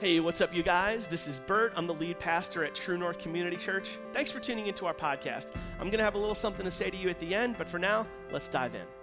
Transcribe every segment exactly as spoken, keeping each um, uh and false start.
Hey, what's up, you guys? This is Bert. I'm the lead pastor at True North Community Church. Thanks for tuning into our podcast. I'm going to have a little something to say to you at the end, but for now, let's dive in.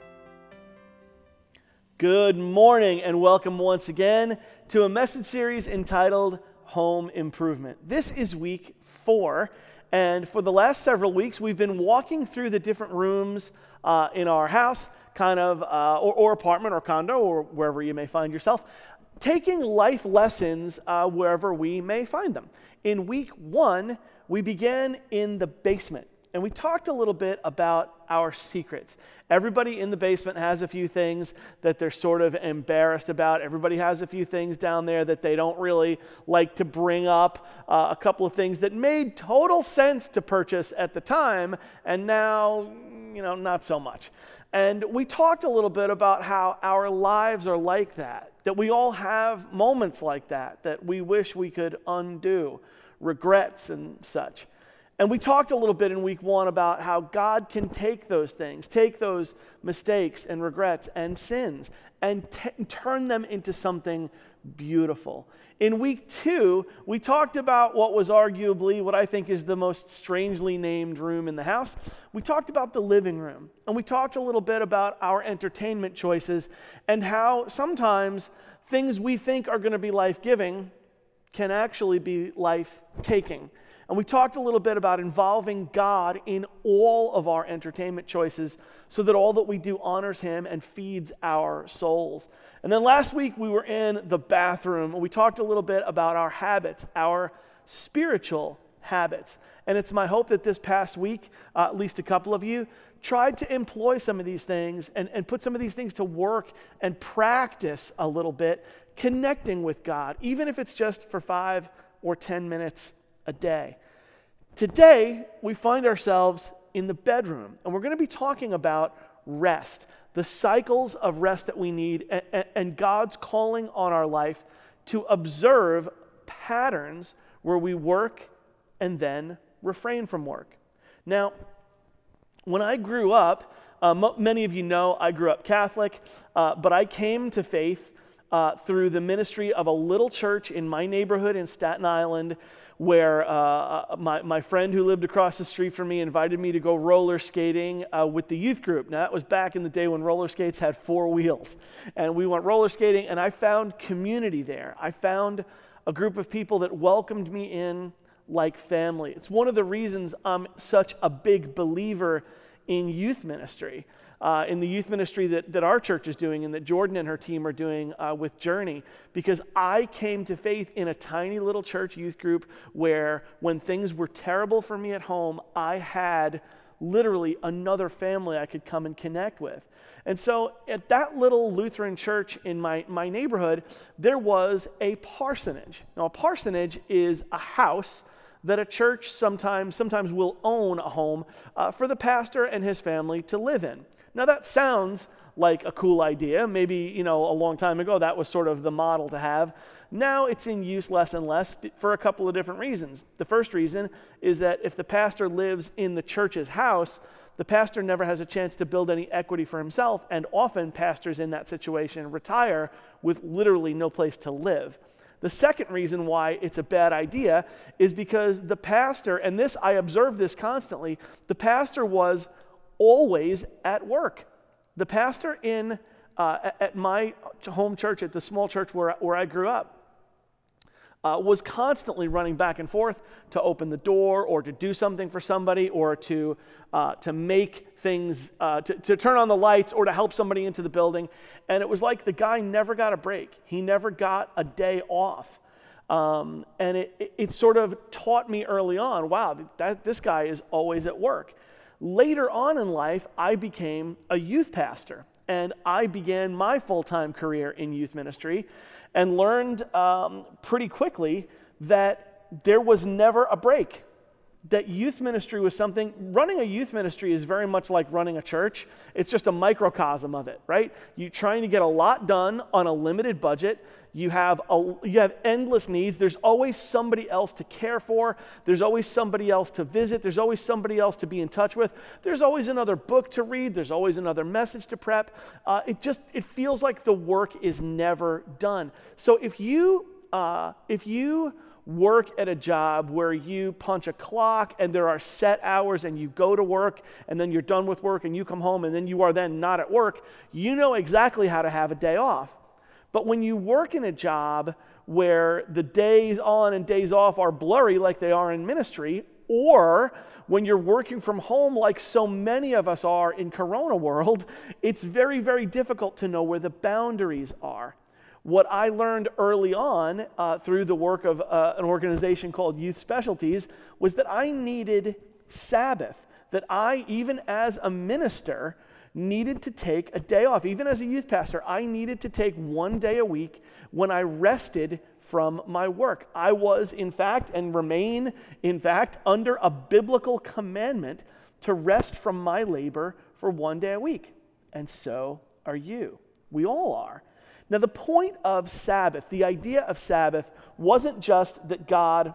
Good morning and welcome once again to a message series entitled Home Improvement. This is week four, and for the last several weeks, we've been walking through the different rooms uh, in our house, kind of, uh, or, or apartment or condo or wherever you may find yourself, taking life lessons uh, wherever we may find them. In week one, we began in the basement, and we talked a little bit about our secrets. Everybody in the basement has a few things that they're sort of embarrassed about. Everybody has a few things down there that they don't really like to bring up. Uh, a couple of things that made total sense to purchase at the time, and now, you know, not so much. And we talked a little bit about how our lives are like that, that we all have moments like that, that we wish we could undo, regrets and such. And we talked a little bit in week one about how God can take those things, take those mistakes and regrets and sins, and t- turn them into something beautiful. In week two, we talked about what was arguably what I think is the most strangely named room in the house. We talked about the living room, and we talked a little bit about our entertainment choices and how sometimes things we think are going to be life-giving can actually be life-taking. And we talked a little bit about involving God in all of our entertainment choices so that all that we do honors Him and feeds our souls. And then last week we were in the bathroom and we talked a little bit about our habits, our spiritual habits. And it's my hope that this past week, uh, at least a couple of you, tried to employ some of these things and, and put some of these things to work and practice a little bit, connecting with God, even if it's just for five or ten minutes a day. Today, we find ourselves in the bedroom, and we're going to be talking about rest, the cycles of rest that we need, and, and God's calling on our life to observe patterns where we work and then refrain from work. Now, when I grew up, uh, m- many of you know I grew up Catholic, uh, but I came to faith uh, through the ministry of a little church in my neighborhood in Staten Island, where uh, my, my friend who lived across the street from me invited me to go roller skating uh, with the youth group. Now, that was back in the day when roller skates had four wheels. And we went roller skating, and I found community there. I found a group of people that welcomed me in like family. It's one of the reasons I'm such a big believer in youth ministry. Uh, in the youth ministry that, that our church is doing and that Jordan and her team are doing uh, with Journey, because I came to faith in a tiny little church youth group where when things were terrible for me at home, I had literally another family I could come and connect with. And so at that little Lutheran church in my, my neighborhood, there was a parsonage. Now, a parsonage is a house that a church sometimes, sometimes will own a home uh, for the pastor and his family to live in. Now that sounds like a cool idea. Maybe, you know, a long time ago that was sort of the model to have. Now it's in use less and less for a couple of different reasons. The first reason is that if the pastor lives in the church's house, the pastor never has a chance to build any equity for himself, and often pastors in that situation retire with literally no place to live. The second reason why it's a bad idea is because the pastor, and this, I observe this constantly, the pastor was always at work. The pastor in uh, at my home church, at the small church where, where I grew up, uh, was constantly running back and forth to open the door or to do something for somebody or to uh, to make things, uh, to, to turn on the lights or to help somebody into the building. And it was like the guy never got a break. He never got a day off. Um, and it, it, it sort of taught me early on, wow, that, this guy is always at work. Later on in life, I became a youth pastor, and I began my full-time career in youth ministry and learned um, pretty quickly that there was never a break, that youth ministry was something, running a youth ministry is very much like running a church. It's just a microcosm of it, right? You're trying to get a lot done on a limited budget. You have a, you have endless needs. There's always somebody else to care for. There's always somebody else to visit. There's always somebody else to be in touch with. There's always another book to read. There's always another message to prep. Uh, it just, it feels like the work is never done. So if you uh, if you work at a job where you punch a clock and there are set hours and you go to work and then you're done with work and you come home and then you are then not at work, you know exactly how to have a day off. But when you work in a job where the days on and days off are blurry like they are in ministry, or when you're working from home like so many of us are in Corona world, it's very, very difficult to know where the boundaries are. What I learned early on uh, through the work of uh, an organization called Youth Specialties was that I needed Sabbath, that I, even as a minister, needed to take a day off. Even as a youth pastor, I needed to take one day a week when I rested from my work. I was, in fact, and remain, in fact, under a biblical commandment to rest from my labor for one day a week. And so are you. We all are. Now, the point of Sabbath, the idea of Sabbath, wasn't just that God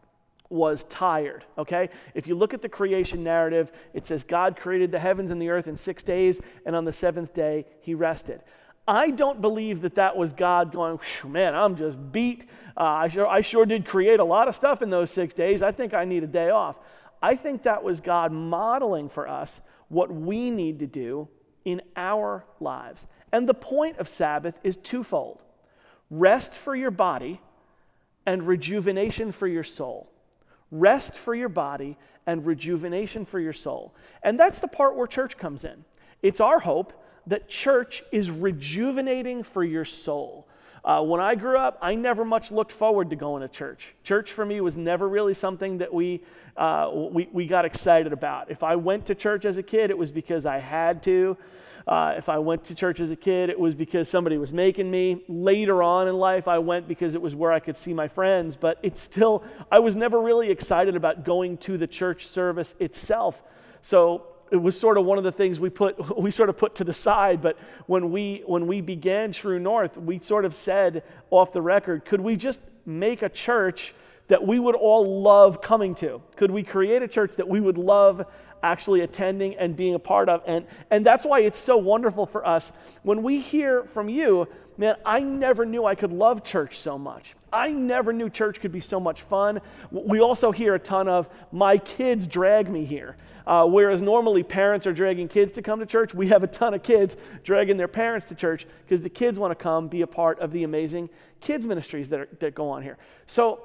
was tired, okay? If you look at the creation narrative, it says God created the heavens and the earth in six days, and on the seventh day, he rested. I don't believe that that was God going, man, I'm just beat. Uh, I, sure, I sure did create a lot of stuff in those six days. I think I need a day off. I think that was God modeling for us what we need to do in our lives. And the point of Sabbath is twofold: rest for your body and rejuvenation for your soul. Rest for your body and rejuvenation for your soul. And that's the part where church comes in. It's our hope that church is rejuvenating for your soul. Uh, when I grew up, I never much looked forward to going to church. Church for me was never really something that we, uh, we, we got excited about. If I went to church as a kid, it was because I had to. Uh, if I went to church as a kid, it was because somebody was making me. Later on in life, I went because it was where I could see my friends, but it's still, I was never really excited about going to the church service itself. So it was sort of one of the things we put, we sort of put to the side, but when we, when we began True North, we sort of said off the record, could we just make a church that we would all love coming to? Could we create a church that we would love actually attending and being a part of? And, and that's why it's so wonderful for us. When we hear from you, man, I never knew I could love church so much. I never knew church could be so much fun. We also hear a ton of, my kids drag me here. Uh, whereas normally parents are dragging kids to come to church, we have a ton of kids dragging their parents to church because the kids want to come be a part of the amazing kids ministries that, are, that go on here. So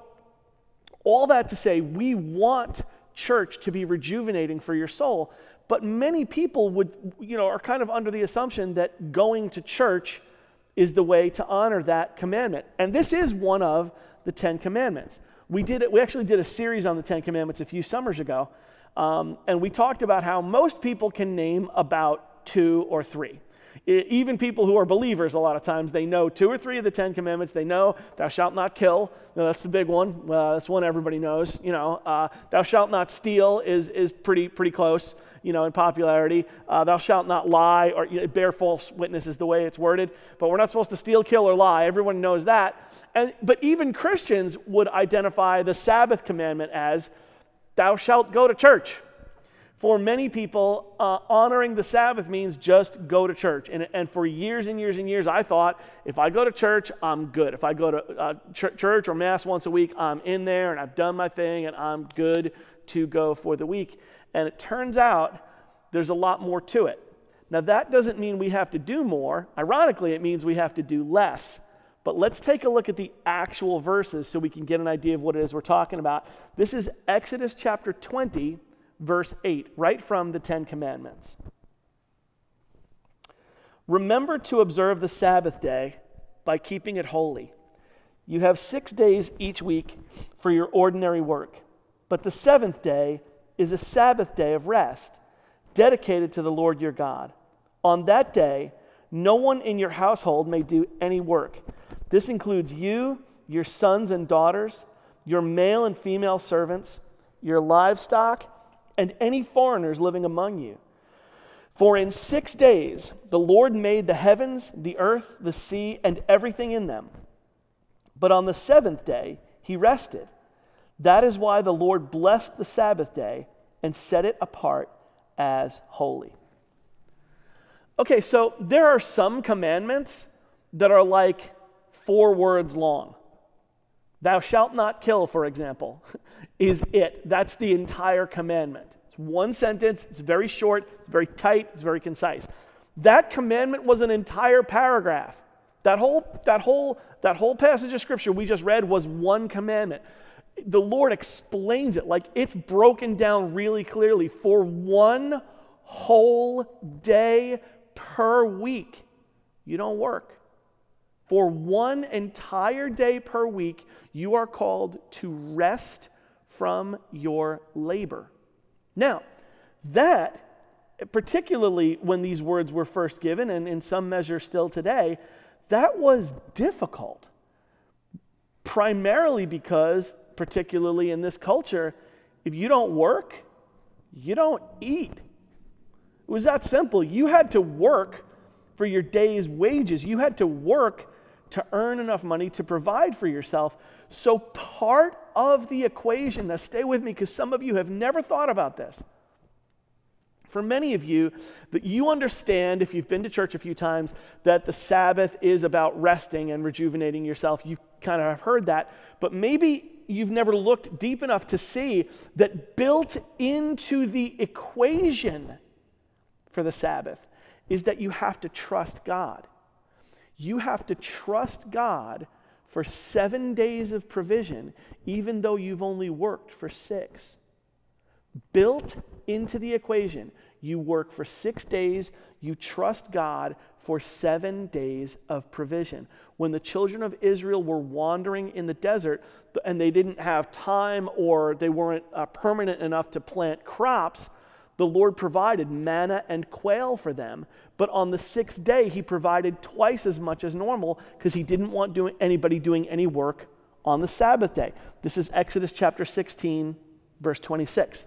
all that to say, we want church to be rejuvenating for your soul, but many people would, you know, are kind of under the assumption that going to church is the way to honor that commandment. And this is one of the Ten Commandments. We did it. We actually did a series on the Ten Commandments a few summers ago, um, and we talked about how most people can name about two or three. Even people who are believers, a lot of times, they know two or three of the Ten Commandments. They know, thou shalt not kill. No, that's the big one. Uh, that's one everybody knows. You know, uh, thou shalt not steal is is pretty pretty close, you know, in popularity. Uh, thou shalt not lie or you know, bear false witness is the way it's worded. But we're not supposed to steal, kill, or lie. Everyone knows that. And but even Christians would identify the Sabbath commandment as, thou shalt go to church. For many people, uh, honoring the Sabbath means just go to church. And, and for years and years and years, I thought, if I go to church, I'm good. If I go to uh, ch- church or mass once a week, I'm in there and I've done my thing and I'm good to go for the week. And it turns out there's a lot more to it. Now, that doesn't mean we have to do more. Ironically, it means we have to do less. But let's take a look at the actual verses so we can get an idea of what it is we're talking about. This is Exodus chapter twenty, verse eight, right from the Ten Commandments. Remember to observe the Sabbath day by keeping it holy. You have six days each week for your ordinary work, but the seventh day is a Sabbath day of rest, dedicated to the Lord your God. On that day, no one in your household may do any work. This includes you, your sons and daughters, your male and female servants, your livestock, and any foreigners living among you. For in six days the Lord made the heavens, the earth, the sea, and everything in them. But on the seventh day he rested. That is why the Lord blessed the Sabbath day and set it apart as holy. Okay, so there are some commandments that are like four words long. Thou shalt not kill, for example, is it. That's the entire commandment. It's one sentence, it's very short, it's very tight, it's very concise. That commandment was an entire paragraph. That whole, that whole, that whole passage of scripture we just read was one commandment. The Lord explains it like it's broken down really clearly. For one whole day per week, you don't work. For one entire day per week, you are called to rest from your labor. Now, that, particularly when these words were first given, and in some measure still today, that was difficult. Primarily because, particularly in this culture, if you don't work, you don't eat. It was that simple. You had to work for your day's wages. You had to work to earn enough money to provide for yourself. So part of the equation, now stay with me because some of you have never thought about this. For many of you, that you understand, if you've been to church a few times, that the Sabbath is about resting and rejuvenating yourself. You kind of have heard that, but maybe you've never looked deep enough to see that built into the equation for the Sabbath is that you have to trust God. You have to trust God for seven days of provision, even though you've only worked for six. Built into the equation, you work for six days, you trust God for seven days of provision. When the children of Israel were wandering in the desert and they didn't have time or they weren't uh, permanent enough to plant crops, the Lord provided manna and quail for them. But on the sixth day, he provided twice as much as normal because he didn't want doing, anybody doing any work on the Sabbath day. This is Exodus chapter sixteen, verse twenty-six.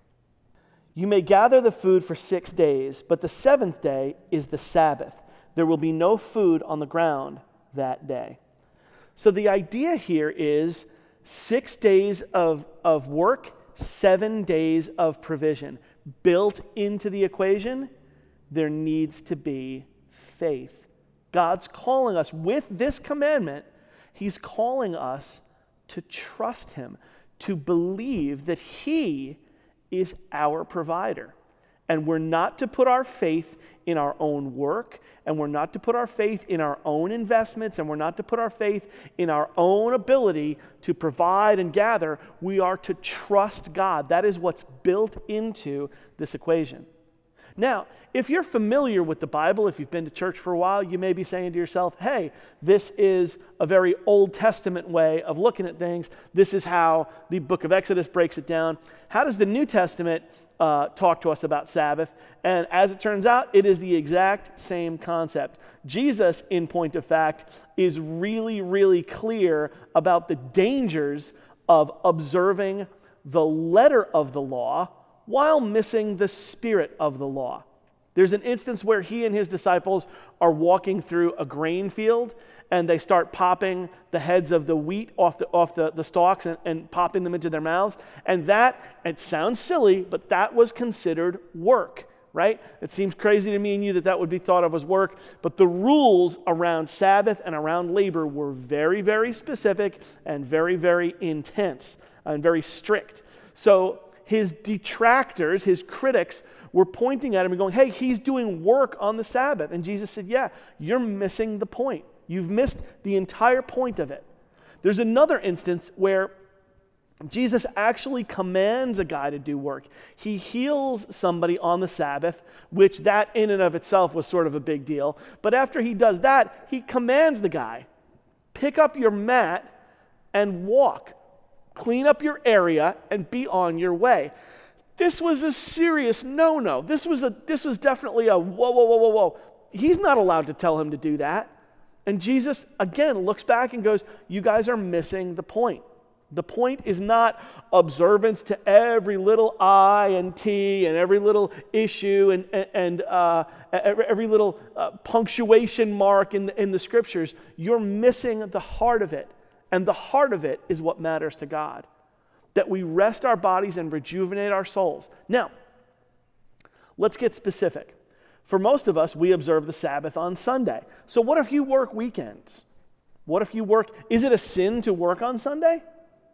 You may gather the food for six days, but the seventh day is the Sabbath. There will be no food on the ground that day. So the idea here is six days of, of work, seven days of provision. Built into the equation, there needs to be faith. God's calling us with this commandment, he's calling us to trust him, to believe that he is our provider. And we're not to put our faith in our own work, and we're not to put our faith in our own investments, and we're not to put our faith in our own ability to provide and gather. We are to trust God. That is what's built into this equation. Now, if you're familiar with the Bible, if you've been to church for a while, you may be saying to yourself, hey, this is a very Old Testament way of looking at things. This is how the book of Exodus breaks it down. How does the New Testament uh, talk to us about Sabbath? And as it turns out, it is the exact same concept. Jesus, in point of fact, is really, really clear about the dangers of observing the letter of the law while missing the spirit of the law. There's an instance where he and his disciples are walking through a grain field and they start popping the heads of the wheat off the off the, the stalks and, and popping them into their mouths. And that, it sounds silly, but that was considered work, right? It seems crazy to me and you that that would be thought of as work, but the rules around Sabbath and around labor were very, very specific and very, very intense and very strict. So his detractors, his critics, were pointing at him and going, hey, he's doing work on the Sabbath. And Jesus said, yeah, you're missing the point. You've missed the entire point of it. There's another instance where Jesus actually commands a guy to do work. He heals somebody on the Sabbath, which that in and of itself was sort of a big deal. But after he does that, he commands the guy, pick up your mat and walk. Clean up your area and be on your way. This was a serious no-no. This was a this was definitely a whoa, whoa, whoa, whoa, whoa. He's not allowed to tell him to do that. And Jesus, again, looks back and goes, you guys are missing the point. The point is not observance to every little I and T and every little issue and, and, and uh, every, every little uh, punctuation mark in the, in the scriptures. You're missing the heart of it. And the heart of it is what matters to God, that we rest our bodies and rejuvenate our souls. Now, let's get specific. For most of us, we observe the Sabbath on Sunday. So what if you work weekends? What if you work? Is it a sin to work on Sunday?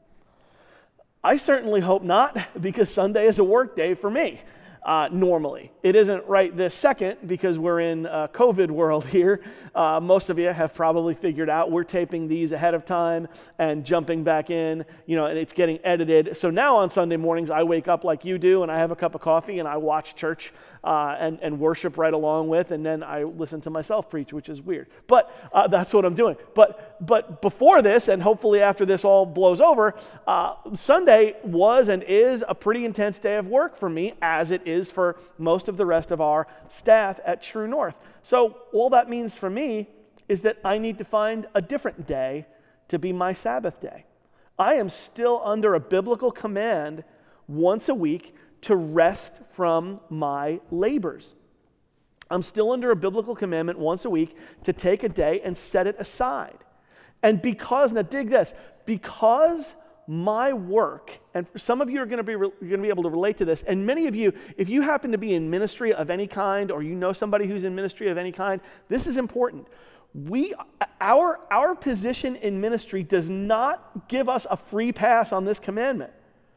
I certainly hope not, because Sunday is a work day for me. Uh, normally. It isn't right this second because we're in a COVID world here. Uh, most of you have probably figured out we're taping these ahead of time and jumping back in, you know, and it's getting edited. So now on Sunday mornings, I wake up like you do and I have a cup of coffee and I watch church uh, and, and worship right along with, and then I listen to myself preach, which is weird. But uh, that's what I'm doing. But but before this, and hopefully after this all blows over, uh, Sunday was and is a pretty intense day of work for me, as it is for most of the rest of our staff at True North. So all that means for me is that I need to find a different day to be my Sabbath day. I am still under a biblical command once a week to rest from my labors. I'm still under a biblical commandment once a week to take a day and set it aside. And because, now dig this, because my work, and some of you are going to be re- going to be able to relate to this, and many of you, if you happen to be in ministry of any kind, or you know somebody who's in ministry of any kind, this is important. We, our, our position in ministry does not give us a free pass on this commandment.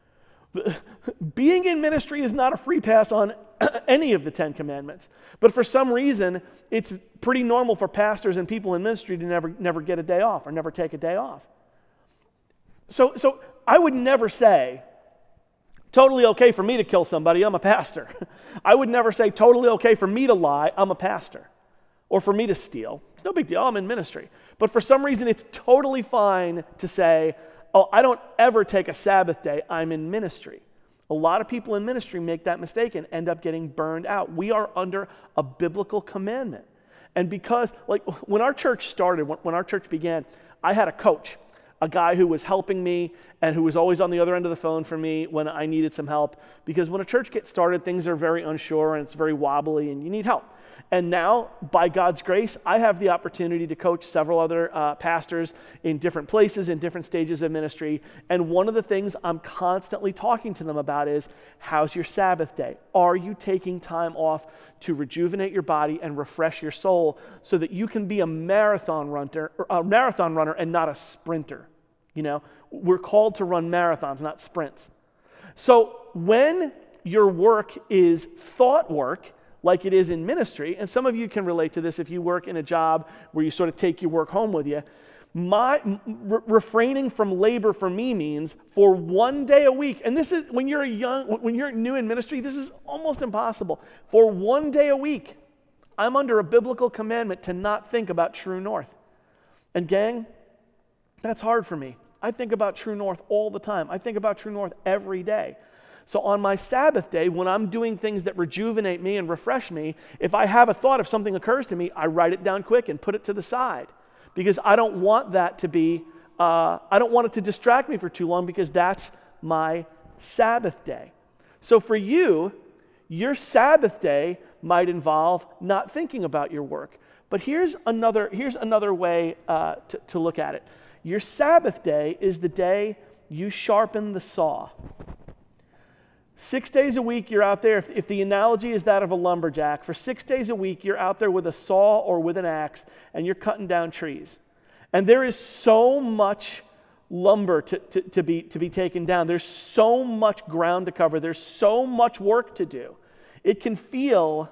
Being in ministry is not a free pass on any of the Ten Commandments. But for some reason, it's pretty normal for pastors and people in ministry to never, never get a day off or never take a day off. So, so I would never say, totally okay for me to kill somebody, I'm a pastor. I would never say, totally okay for me to lie, I'm a pastor. Or for me to steal. It's no big deal, I'm in ministry. But for some reason, it's totally fine to say, oh, I don't ever take a Sabbath day, I'm in ministry. A lot of people in ministry make that mistake and end up getting burned out. We are under a biblical commandment. And because, like, when our church started, when, when our church began, I had a coach, a guy who was helping me and who was always on the other end of the phone for me when I needed some help. Because when a church gets started, things are very unsure and it's very wobbly and you need help. And now, by God's grace, I have the opportunity to coach several other uh, pastors in different places, in different stages of ministry. And one of the things I'm constantly talking to them about is, how's your Sabbath day? Are you taking time off to rejuvenate your body and refresh your soul so that you can be a marathon runner, a marathon runner and not a sprinter? You know, we're called to run marathons, not sprints. So when your work is thought work, like it is in ministry, and some of you can relate to this if you work in a job where you sort of take your work home with you, my re- refraining from labor for me means for one day a week, and this is when you're a young, when you're new in ministry, this is almost impossible. For one day a week, I'm under a biblical commandment to not think about True North. And gang, that's hard for me. I think about True North all the time. I think about True North every day. So on my Sabbath day, when I'm doing things that rejuvenate me and refresh me, if I have a thought, if something occurs to me, I write it down quick and put it to the side. Because I don't want that to be, uh, I don't want it to distract me for too long, because that's my Sabbath day. So for you, your Sabbath day might involve not thinking about your work. But here's another, here's another way uh, to, to look at it. Your Sabbath day is the day you sharpen the saw. Six days a week you're out there, if, if the analogy is that of a lumberjack, for six days a week you're out there with a saw or with an axe and you're cutting down trees. And there is so much lumber to, to, to, be, to be taken down. There's so much ground to cover. There's so much work to do. It can feel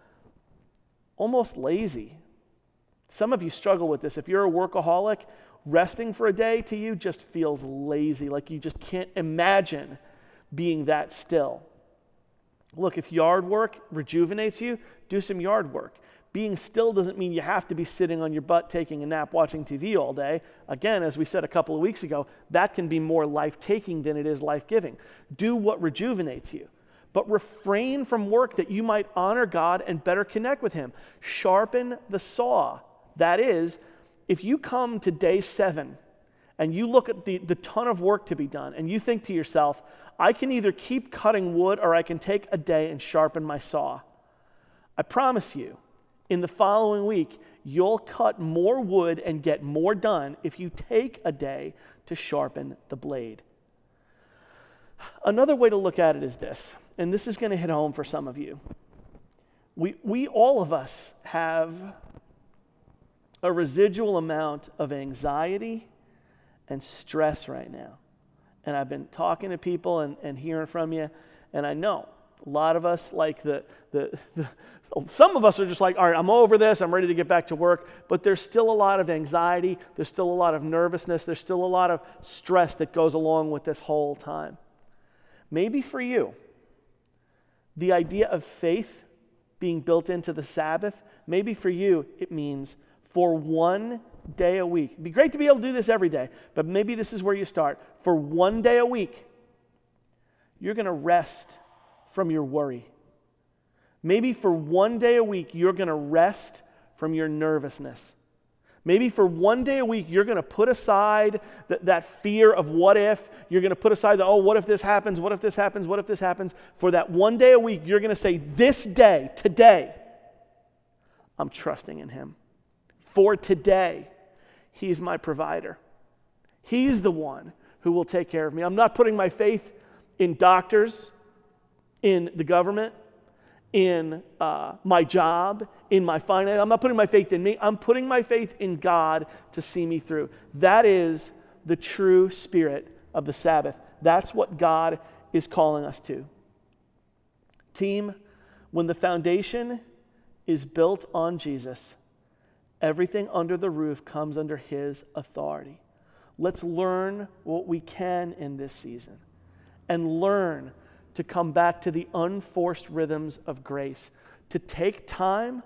almost lazy. Some of you struggle with this. If you're a workaholic, resting for a day to you just feels lazy, like you just can't imagine being that still. Look, if yard work rejuvenates you, do some yard work. Being still doesn't mean you have to be sitting on your butt taking a nap watching T V all day. Again, as we said a couple of weeks ago, that can be more life-taking than it is life-giving. Do what rejuvenates you. But refrain from work that you might honor God and better connect with Him. Sharpen the saw. That is, if you come to day seven and you look at the, the ton of work to be done and you think to yourself, I can either keep cutting wood or I can take a day and sharpen my saw. I promise you, in the following week, you'll cut more wood and get more done if you take a day to sharpen the blade. Another way to look at it is this, and this is going to hit home for some of you. We, we all of us have a residual amount of anxiety and stress right now. And I've been talking to people and, and hearing from you, and I know a lot of us, like the, the, the, some of us are just like, all right, I'm over this, I'm ready to get back to work, but there's still a lot of anxiety, there's still a lot of nervousness, there's still a lot of stress that goes along with this whole time. Maybe for you, the idea of faith being built into the Sabbath, maybe for you it means for one day a week. It'd be great to be able to do this every day, but maybe this is where you start. For one day a week, you're going to rest from your worry. Maybe for one day a week, you're going to rest from your nervousness. Maybe for one day a week, you're going to put aside th- that fear of what if. You're going to put aside the, oh, what if this happens? What if this happens? What if this happens? For that one day a week, you're going to say, this day, today, I'm trusting in him. For today, he's my provider. He's the one who will take care of me. I'm not putting my faith in doctors, in the government, in uh, my job, in my finance. I'm not putting my faith in me. I'm putting my faith in God to see me through. That is the true spirit of the Sabbath. That's what God is calling us to. Team, when the foundation is built on Jesus, everything under the roof comes under his authority. Let's learn what we can in this season and learn to come back to the unforced rhythms of grace, to take time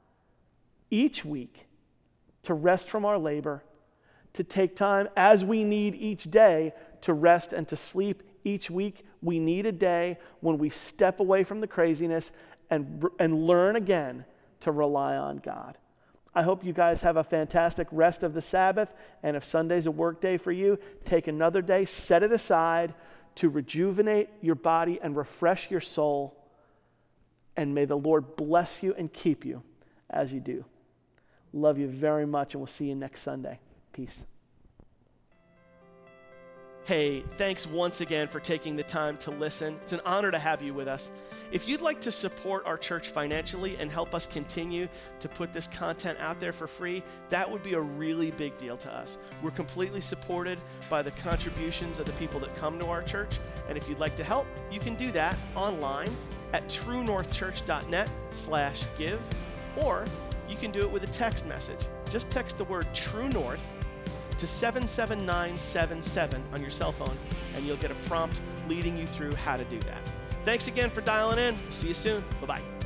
each week to rest from our labor, to take time as we need each day to rest and to sleep each week. We need a day when we step away from the craziness and, and learn again to rely on God. I hope you guys have a fantastic rest of the Sabbath, and if Sunday's a work day for you, take another day, set it aside to rejuvenate your body and refresh your soul, and may the Lord bless you and keep you as you do. Love you very much, and we'll see you next Sunday. Peace. Hey, thanks once again for taking the time to listen. It's an honor to have you with us. If you'd like to support our church financially and help us continue to put this content out there for free, that would be a really big deal to us. We're completely supported by the contributions of the people that come to our church, and if you'd like to help, you can do that online at truenorthchurch.net slash give, or you can do it with a text message. Just text the word True North to seven seven nine seven seven on your cell phone, and you'll get a prompt leading you through how to do that. Thanks again for dialing in. See you soon. Bye-bye.